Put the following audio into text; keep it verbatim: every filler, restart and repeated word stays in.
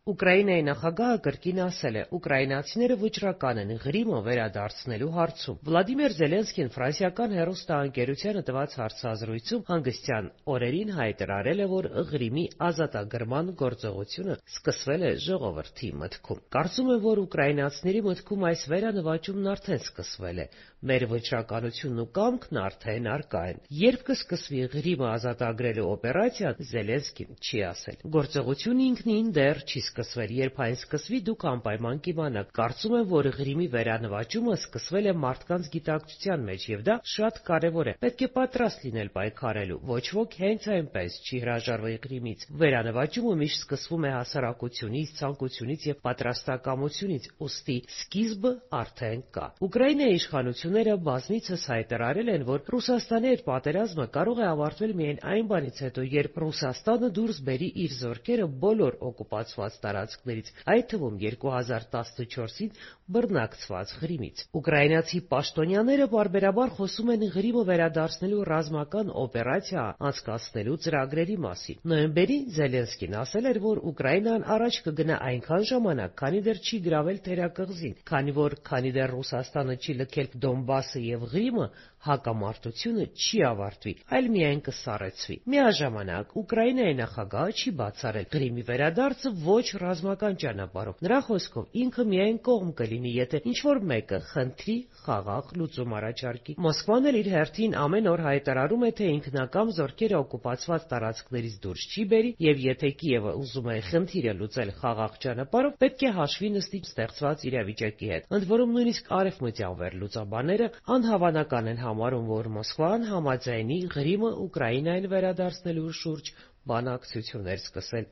Ուկրաինայի նախագահը կրկին ասել է. «Ուկրաինացիները վճռական են Ղրիմը վերադարձնելու հարցում»։ Վլադիմիր Զելենսկին ֆրանսիական հեռուստաընկերությանը տված հարցազրույցում հանգստյան օրերին հայտարարել է, որ Ղրիմի ազատագրման գործողությունը սկսվել է ժողովրդի մտքում։ Կարծում եմ, որ ուկրաինացիների մտքում այս վերանվաճումն արդեն սկսվել է։ Մեր վճռականությունն ու կամքն արդեն առկա են։ Երբ կսկսվի Ղրիմը ազատագրելու օպերացիան, Զելենսկին չի ասել։ Գործողությունը ինքնին դեռ չի սկսվել։ Երբ այն սկսվի, դուք անպայման կիմանաք։ Կարծում եմ, որ Ղրիմի վերանվաճումը սկսվել է մարդկանց գիտակցության մեջ, եւ դա շատ կարեւոր է։ Պետք է պատրաստ լինել պայքարելու։ Ոչ ոք հենց այնպես չի հրաժարվի Ղրիմից։ Վերանվաճումը միշտ սկսվում է հասարակությունից, ցանկությունից եւ պատրաստակամությունից, ուստի սկիզբը արդեն կա։ Ուկրաինայի իշխանությունները բազմիցս հայտարարել են, որ Ռուսաստանի հետ պատերազմը կարող է ավարտվել միայն այն բանից հետո, երբ Ռուսաստանը դուրս բերի իր զորքերը բոլոր օկուպացված տարածքներից, այդ թվում երկու հազար տասնչորսին բռնակցված Ղրիմից։ Ուկրաինացի պաշտոնյաները պարբերաբար խոսում են Ղրիմը վերադարձնելու ռազմական օպերացիա անցկացնելու ծրագրերի մասին։ Նոյեմբերին Զելենսկին ասել էր, որ Ուկրաինան առաջ կգնա այնքան ժամանակ, քանի դեռ չի գրավել թերակղզին, քանի որ քանի դեռ Ռուսաստանը չի լքել Դոնբասը եւ Ղրիմը, հակամարտությունը չի ավարտվի, այլ միայն կսառեցվի։ Միաժամանակ Ուկրաինայի նախագահը չի բացառել Ղրիմի վերադարձը ոչ ռազմական ճանապարհով։ Նրա խոսքով, ինքը միայն կողմ կլինի, եթե ինչ-որ մեկը խնդրի խաղաղ լուծում առաջարկի։ Մոսկվան էլ իր հերթին ամեն օր հայտարարում է, թե ինքնակամ զորքերը օկուպացված տարածքներից դուրս չի բերի, եւ եթե Կիևը ուզում է խնդիրը լուծել խաղաղ ճանապարհով, պետք է հաշվի նստի ստեղծված իրավիճակի հետ։ Ընդ որում նույնիսկ արևմտյան վերլուծաբանները անհավանական են համարում, որ Մոսկվան համաձայնի Ղրիմը Ուկրաինային վերադարձնելու շուրջ բանակցություններ սկսել։